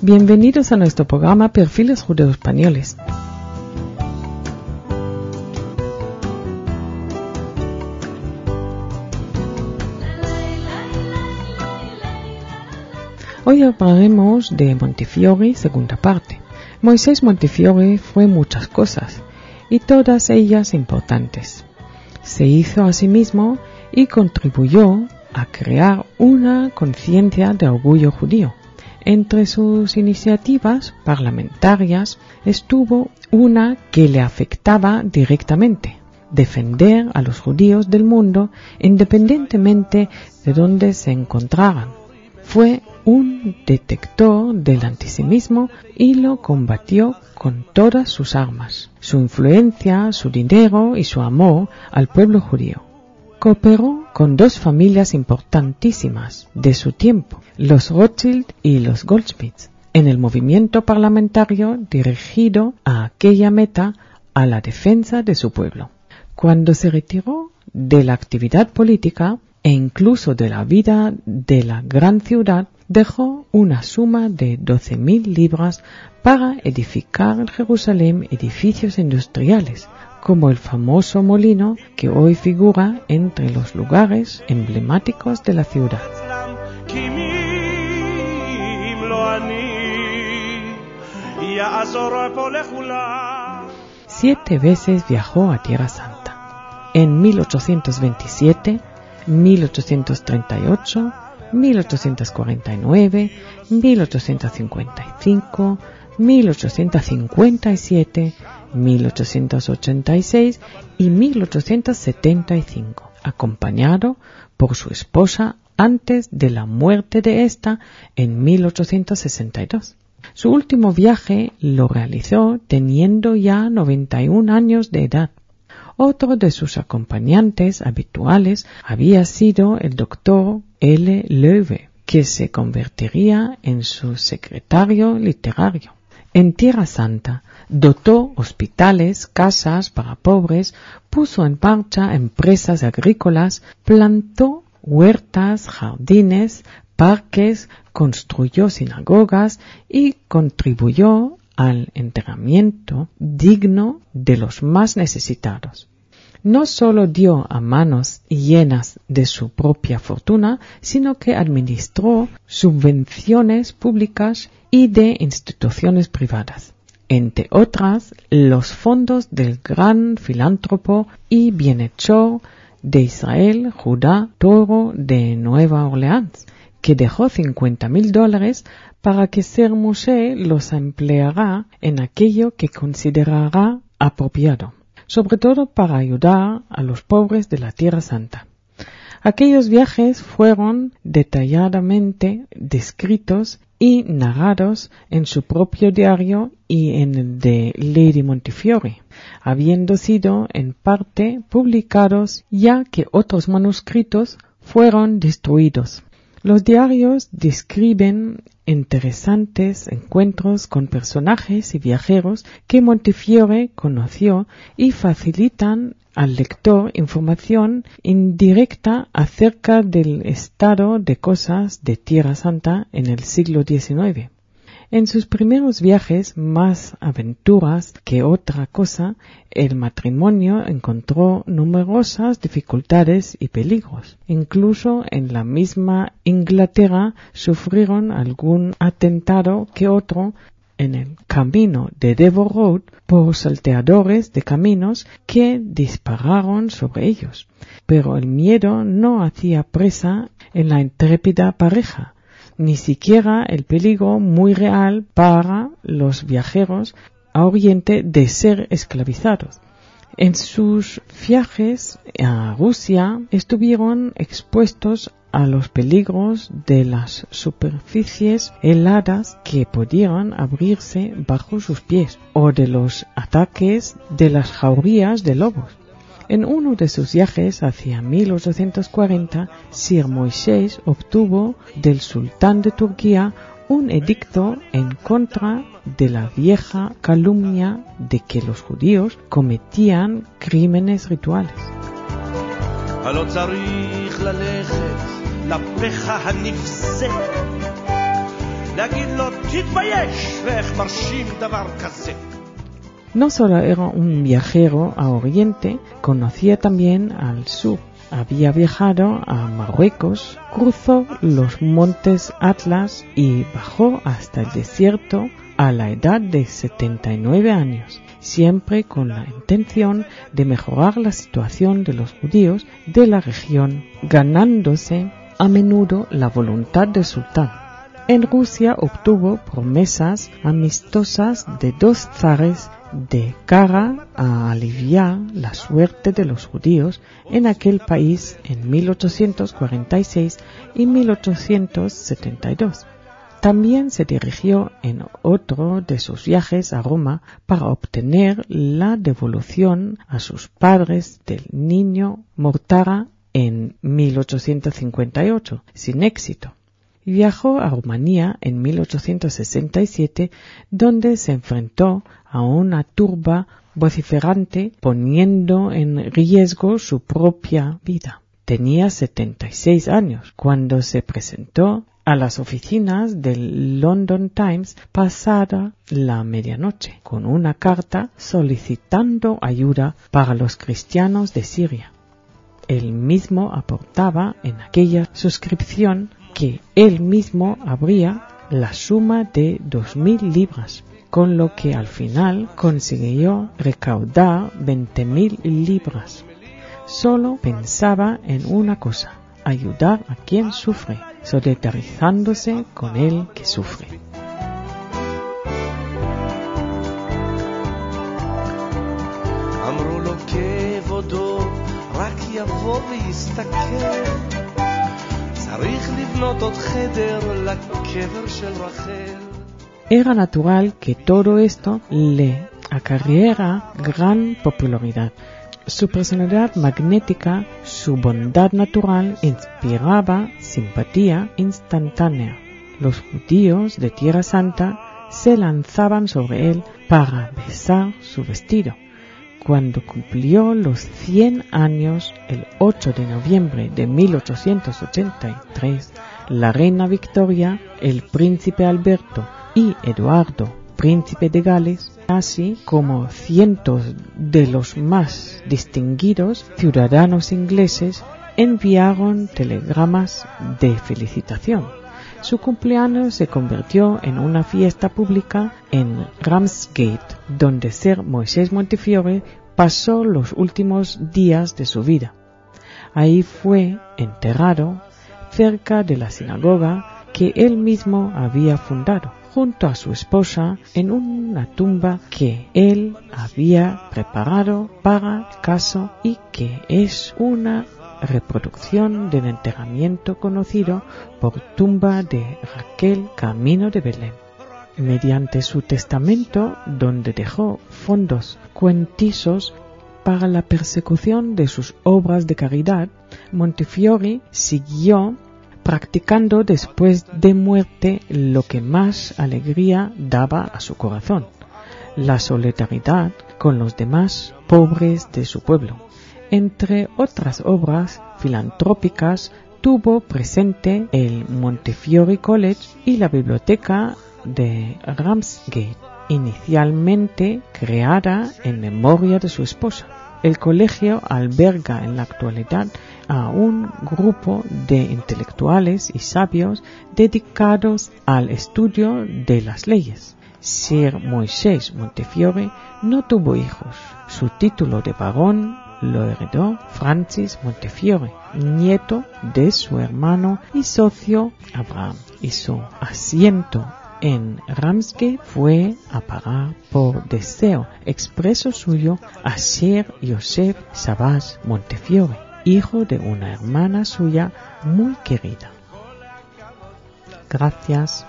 Bienvenidos a nuestro programa Perfiles Judeo-Españoles. Hoy hablaremos de Montefiore, segunda parte. Moisés Montefiore fue muchas cosas, y todas ellas importantes. Se hizo a sí mismo y contribuyó a crear una conciencia de orgullo judío. Entre sus iniciativas parlamentarias estuvo una que le afectaba directamente: defender a los judíos del mundo independientemente de dónde se encontraran. Fue un detector del antisemitismo y lo combatió con todas sus armas, su influencia, su dinero y su amor al pueblo judío. Cooperó con dos familias importantísimas de su tiempo, los Rothschild y los Goldschmidt, en el movimiento parlamentario dirigido a aquella meta, a la defensa de su pueblo. Cuando se retiró de la actividad política e incluso de la vida de la gran ciudad, dejó una suma de 12.000 libras para edificar en Jerusalén edificios industriales, como el famoso molino que hoy figura entre los lugares emblemáticos de la ciudad. 7 veces viajó a Tierra Santa. En 1827, 1838, 1849, 1855, 1857, 1886 y 1875, acompañado por su esposa antes de la muerte de esta en 1862. Su último viaje lo realizó teniendo ya 91 años de edad. Otro de sus acompañantes habituales había sido el doctor L. Loewe, que se convertiría en su secretario literario. En Tierra Santa dotó hospitales, casas para pobres, puso en marcha empresas agrícolas, plantó huertas, jardines, parques, construyó sinagogas y contribuyó al entrenamiento digno de los más necesitados. No solo dio a manos llenas de su propia fortuna, sino que administró subvenciones públicas y de instituciones privadas, entre otras los fondos del gran filántropo y bienhechor de Israel, Judá Toro de Nueva Orleans, que dejó $50,000 para que Ser Moshe los empleará en aquello que considerará apropiado, sobre todo para ayudar a los pobres de la Tierra Santa. Aquellos viajes fueron detalladamente descritos y narrados en su propio diario y en el de Lady Montefiore, habiendo sido en parte publicados ya que otros manuscritos fueron destruidos. Los diarios describen interesantes encuentros con personajes y viajeros que Montefiore conoció y facilitan al lector información indirecta acerca del estado de cosas de Tierra Santa en el siglo XIX. En sus primeros viajes, más aventuras que otra cosa, el matrimonio encontró numerosas dificultades y peligros. Incluso en la misma Inglaterra sufrieron algún atentado que otro en el camino de Devon Road por salteadores de caminos que dispararon sobre ellos. Pero el miedo no hacía presa en la intrépida pareja, ni siquiera el peligro muy real para los viajeros a Oriente de ser esclavizados. En sus viajes a Rusia estuvieron expuestos a los peligros de las superficies heladas que podían abrirse bajo sus pies o de los ataques de las jaurías de lobos. En uno de sus viajes hacia 1840, Sir Moisés obtuvo del sultán de Turquía un edicto en contra de la vieja calumnia de que los judíos cometían crímenes rituales. No solo era un viajero a Oriente, conocía también al sur. Había viajado a Marruecos, cruzó los montes Atlas y bajó hasta el desierto a la edad de 79 años, siempre con la intención de mejorar la situación de los judíos de la región, ganándose a menudo la voluntad del sultán. En Rusia obtuvo promesas amistosas de dos zares de cara a aliviar la suerte de los judíos en aquel país en 1846 y 1872. También se dirigió en otro de sus viajes a Roma para obtener la devolución a sus padres del niño Mortara en 1858, sin éxito. Viajó a Rumanía en 1867, donde se enfrentó a una turba vociferante poniendo en riesgo su propia vida. Tenía 76 años cuando se presentó a las oficinas del London Times pasada la medianoche con una carta solicitando ayuda para los cristianos de Siria. Él mismo aportaba en aquella suscripción que él mismo abría la suma de 2.000 libras, con lo que al final consiguió recaudar 20.000 libras. Solo pensaba en una cosa: ayudar a quien sufre, solidarizándose con el que sufre. Era natural que todo esto le acarreara gran popularidad. Su personalidad magnética, su bondad natural, inspiraba simpatía instantánea. Los judíos de Tierra Santa se lanzaban sobre él para besar su vestido. Cuando cumplió los 100 años, el 8 de noviembre de 1883, la reina Victoria, el príncipe Alberto y Eduardo, príncipe de Gales, así como cientos de los más distinguidos ciudadanos ingleses, enviaron telegramas de felicitación. Su cumpleaños se convirtió en una fiesta pública en Ramsgate, donde Sir Moisés Montefiore pasó los últimos días de su vida. Ahí fue enterrado cerca de la sinagoga que él mismo había fundado, junto a su esposa, en una tumba que él había preparado para el caso y que es una reproducción del enterramiento conocido por tumba de Raquel camino de Belén. Mediante su testamento, donde dejó fondos cuantiosos para la persecución de sus obras de caridad, Montefiore siguió practicando después de muerte lo que más alegría daba a su corazón: la solidaridad con los demás pobres de su pueblo. Entre otras obras filantrópicas, tuvo presente el Montefiore College y la biblioteca de Ramsgate, inicialmente creada en memoria de su esposa. El colegio alberga en la actualidad a un grupo de intelectuales y sabios dedicados al estudio de las leyes. Sir Moisés Montefiore no tuvo hijos. Su título de barón lo heredó Francis Montefiore, nieto de su hermano y socio Abraham, y su asiento en Ramsgate fue a parar por deseo expreso suyo a Sir Joseph Savage Montefiore, hijo de una hermana suya muy querida. Gracias.